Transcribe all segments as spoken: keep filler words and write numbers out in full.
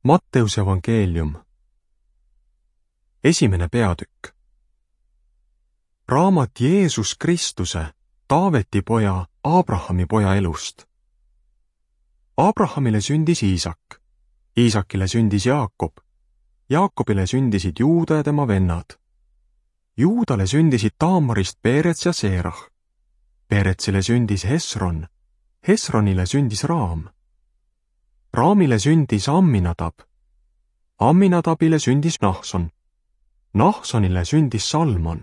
Matteuse evangeelium. Esimene peatükk. Raamat Jeesus Kristuse, Taaveti poja, Abrahami poja elust. Abrahamile sündis Iisak, Iisakile sündis Jaakob, Jaakobile sündisid Juuda ja tema vennad. Juudale sündisid Taamarist Peerets ja Seerah. Peeretsile sündis Hesron, Hesronile sündis Raam. Raamile sündis Amminadab. Amminadabile sündis Nahson. Nahsonile sündis Salmon.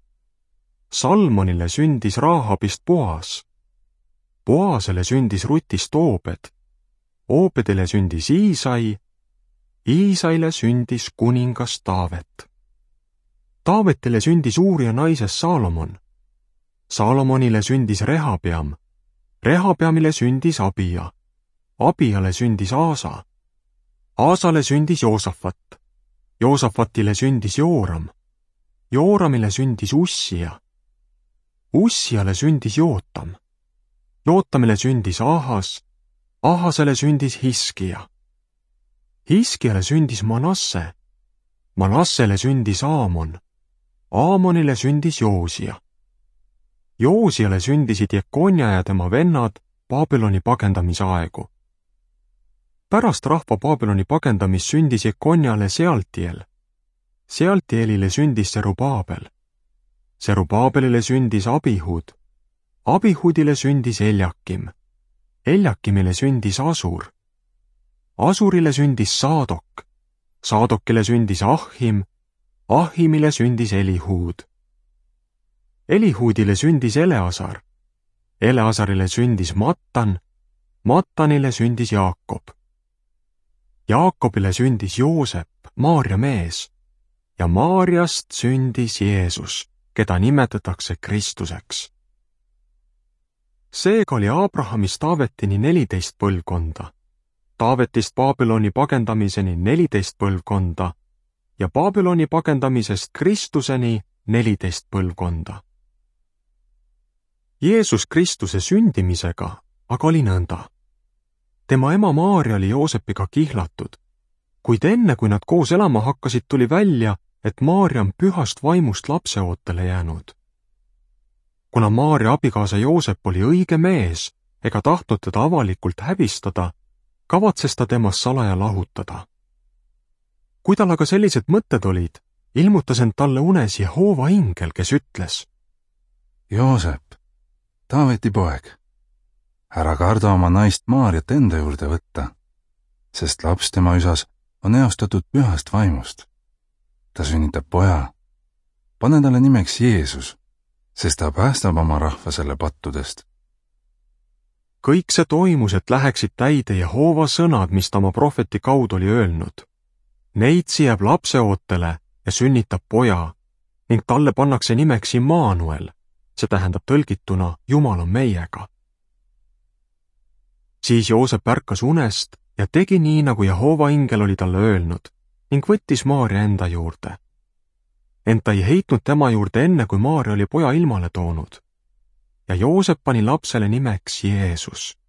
Salmonile sündis Raahabist Boas. Boasele sündis Rutist Oobed. Oobedile sündis Iisai. Iisaile sündis kuningas Taavet. Taavetile sündis Uuria naisest Saalomon. Saalomonile sündis Rehabeam. Rehabeamile sündis Abia. Abiale sündis Aasa. Aasale sündis Joosafat. Joosafatile sündis Jooram. Jooramile sündis Ussia. Ussiale sündis Jootam. Jootamile sündis Ahas. Ahasele sündis Hiskia. Hiskiale sündis Manasse. Manassele sündis Aamon. Aamonile sündis Joosia. Joosiale sündisid Jekonja ja tema vennad Babyloni pagendamise aegu. Pärast rahva Babyloni pagendamist sündis Jekonjale Sealtiel. Sealtielile sündis Serubaabel. Serubaabelile sündis Abihud. Abihudile sündis Eljakim. Eljakimile sündis Asur. Asurile sündis Saadok. Saadokile sündis Ahim. Ahimile sündis Elihud. Elihudile sündis Eleasar. Eleasarile sündis Mattan. Mattanile sündis Jaakob. Jaakobile sündis Joosep, Maarja mees, ja Maarjast sündis Jeesus, keda nimetatakse Kristuseks. Seega oli Abrahamist Taavetini neliteist põlvkonda, Taavetist Babyloni pagendamiseni neliteist põlvkonda ja Babyloni pagendamisest Kristuseni neliteist põlvkonda. Jeesus Kristuse sündimisega aga oli nõnda. Tema ema Maarja oli Joosepiga kihlatud, kuid enne, kui nad koos elama hakkasid, tuli välja, et Maarja on pühast vaimust lapseootele jäänud. Kuna Maarja abikaasa Joosep oli õige mees ega tahtnud teda avalikult hävistada, kavatses ta temast salaja lahutada. Kui tal aga sellised mõtted olid, ilmutas end talle unes Jehova ingel, kes ütles: Joosep, Taaveti poeg, ära karda oma naist Maarjat enda juurde võtta, sest laps tema üsas on eostatud pühast vaimust. Ta sünnitab poja. Pane talle nimeks Jeesus, sest ta päästab oma rahva selle pattudest. Kõik see toimus, et läheksid täide Jehova sõnad, mis ta oma prohveti kaudu oli öelnud. Neitsi jääb lapseootele ja sünnitab poja ning talle pannakse nimeks Immanuel, see tähendab tõlgituna Jumal on meiega. Siis Joosep ärkas unest ja tegi nii, nagu Jehova ingel oli talle öelnud, ning võttis Maarja enda juurde. Ent ta ei heitnud tema juurde enne, kui Maarja oli poja ilmale toonud. Ja Joosep pani lapsele nimeks Jeesus.